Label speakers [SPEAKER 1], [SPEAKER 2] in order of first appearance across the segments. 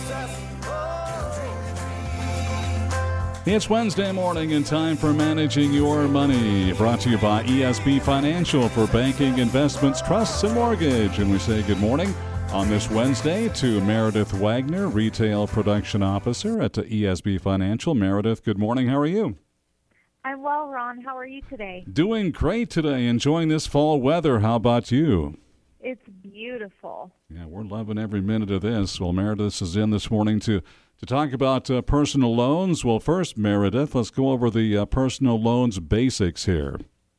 [SPEAKER 1] It's Wednesday morning and time for Managing Your Money, brought to you by ESB Financial for banking, investments, trusts, and mortgage. And we say good morning on this Wednesday to Meredith Wagner, Retail Production Officer at ESB Financial. Meredith, good morning. How are you?
[SPEAKER 2] I'm well, Ron. How are you today?
[SPEAKER 1] Doing great today. Enjoying this fall weather. How about you?
[SPEAKER 2] It's beautiful.
[SPEAKER 1] Yeah, we're loving every minute of this. Well, Meredith is in this morning to talk about personal loans. Well, first, Meredith, let's go over the personal loans basics here.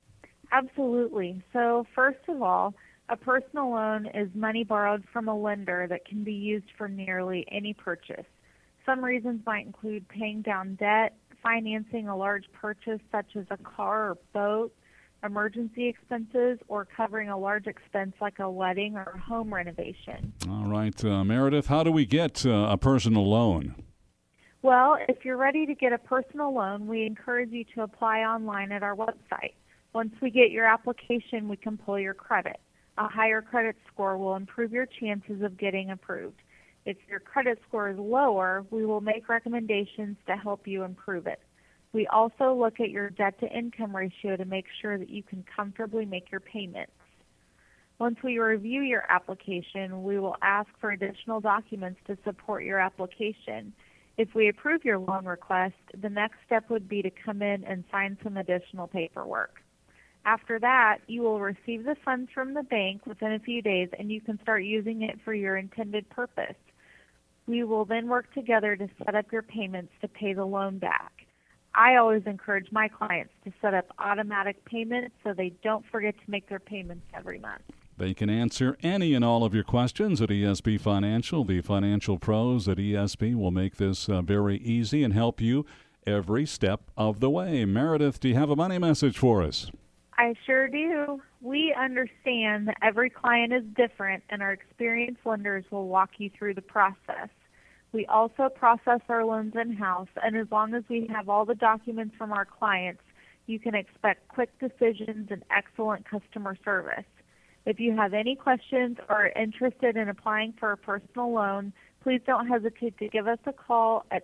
[SPEAKER 2] Absolutely. So, first of all, a personal loan is money borrowed from a lender that can be used for nearly any purchase. Some reasons might include paying down debt, financing a large purchase such as a car or boat, emergency expenses, or covering a large expense like a wedding or a home renovation.
[SPEAKER 1] All right, Meredith, how do we get a personal loan?
[SPEAKER 2] Well, if you're ready to get a personal loan, we encourage you to apply online at our website. Once we get your application, we can pull your credit. A higher credit score will improve your chances of getting approved. If your credit score is lower, we will make recommendations to help you improve it. We also look at your debt-to-income ratio to make sure that you can comfortably make your payments. Once we review your application, we will ask for additional documents to support your application. If we approve your loan request, the next step would be to come in and sign some additional paperwork. After that, you will receive the funds from the bank within a few days, and you can start using it for your intended purpose. We will then work together to set up your payments to pay the loan back. I always encourage my clients to set up automatic payments so they don't forget to make their payments every month.
[SPEAKER 1] They can answer any and all of your questions at ESB Financial. The financial pros at ESB will make this very easy and help you every step of the way. Meredith, do you have a money message for us?
[SPEAKER 2] I sure do. We understand that every client is different, and our experienced lenders will walk you through the process. We also process our loans in-house, and as long as we have all the documents from our clients, you can expect quick decisions and excellent customer service. If you have any questions or are interested in applying for a personal loan, please don't hesitate to give us a call at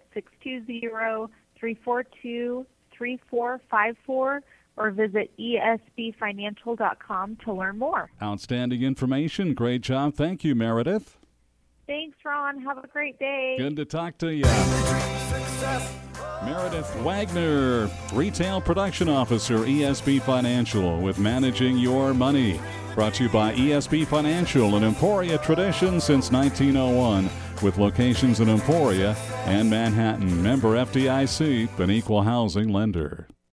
[SPEAKER 2] 620-342-3454 or visit esbfinancial.com to learn more.
[SPEAKER 1] Outstanding information. Great job. Thank you, Meredith.
[SPEAKER 2] Thanks, Ron. Have a great day.
[SPEAKER 1] Good to talk to you. Meredith Wagner, Retail Production Officer, ESB Financial, with Managing Your Money. Brought to you by ESB Financial, an Emporia tradition since 1901, with locations in Emporia and Manhattan. Member FDIC, an equal housing lender.